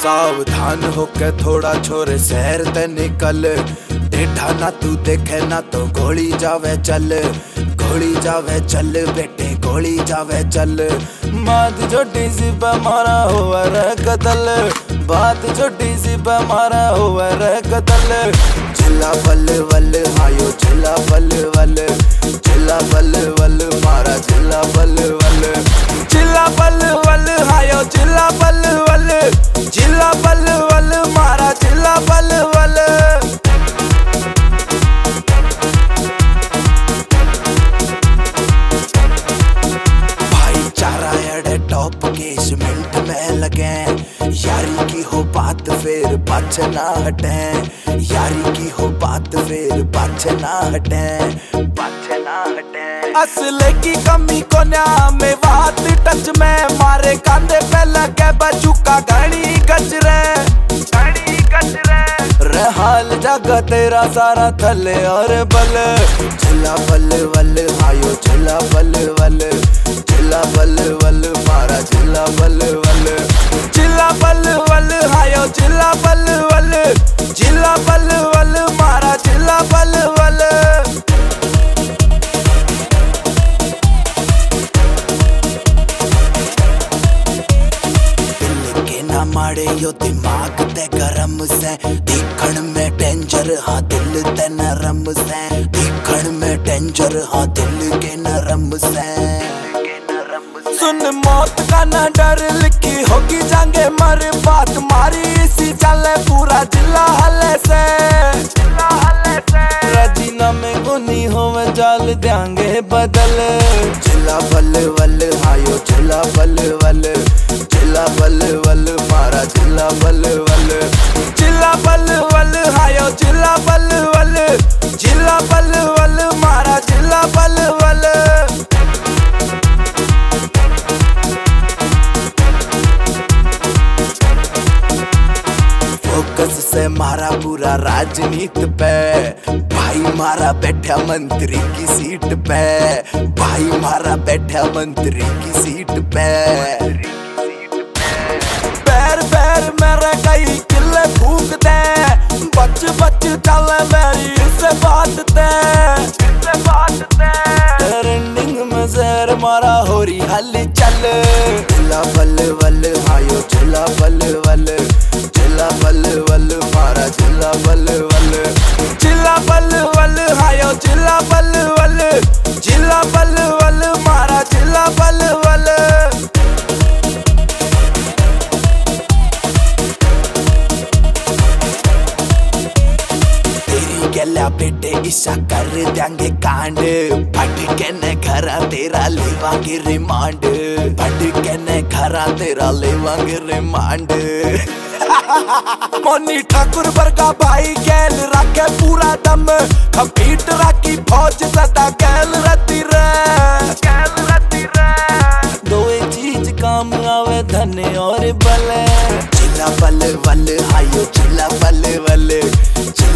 सावधान होके थोड़ा छोरे शहर ते निकल, टेढ़ा ना तू देखे ना तो गोली जावे चल, गोली जावे चल बेटे गोली जावे चल। बात छोटी सी पे मारा हुआ रे कतल, बात छोटी सी पे मारा हुआ रे कतल। चिल्ला बल बल हायो चिल्ला बल बल, चिल्ला बल बल मारा चिल्ला बल बल, चिल्ला बल बल हायो चिल्ला बल बल, चिल्ला बल बल मारा चिल्ला बल बल। भाईचारा एड़े टॉप केस मिनट में लगे, यारी की हो बात फिर पाछे ना हटे, यारी की हो बात फिर पाछे ना हटे, पाछे ना हटे। असले की कमी को न्या में बात टच में, मारे कांधे पे लगे बचुका घड़ी गजरे, घड़ी गजरे। हाल जागा तेरा सारा थले और बल, चिल्ला बल बल हायो चिल्ला बल बल, चिल्ला बल बल मारा चिल्ला बल बल, चिल्ला बल बल हायो चिल्ला बल बल, चिल्ला बल बल मारा चिल्ला बल बल। माड़े यो दिमाग ते गरम से, देखण में डेंजर हाँ दिल ते नरम से, देखण में डेंजर हाँ दिल के नरम से। सुन मौत का न डर लिखी होगी जांगे मर, बात मारी इसी चले पूरा जिला हले से, जिला हले से। राजीनामे को नहीं होवे जाल देंगे बदल, चिल्ला बल बल हायो चिल्ला बल बल, चिल्ला बल बल मारा चिल्ला बल बल, चिल्ला बल बल हायो चिल्ला बल बल, चिल्ला बल बल मारा चिल्ला बल बल। फोकस से मारा पूरा राजनीति पे, भाई मारा बैठा मंत्री की सीट पे, भाई मारा बैठा मंत्री की सीट पे। पैर पैर मेरे कई किले फूक दे, बच बच चल मेरी इससे बात दे, इससे बात दे। रनिंग में जहर मारा हो रही हली चल, चिल्ला बल बल हायो चिल्ला बल बल, चिल्ला बल बल मारा चिल्ला बल बल, चिल्ला बल बल हायो चिल्ला बल बल, चिल्ला बल बल मारा चिल्ला बल बल। तेरी गला बेटे ईशा कर देंगे कांड, फट के न घरा तेरा लेवांगे रिमांड, फट के न घरा तेरा लेवांगे रिमांड। मोनी ठाकुर वर्गा भाई गैल रखे पूरा दम, खपीट राखी फौज सदा गैल रहती रे, गैल रहती रे। दो चीज काम आवे धन और बल, चिल्ला बल बल हायो चिल्ला बल बल,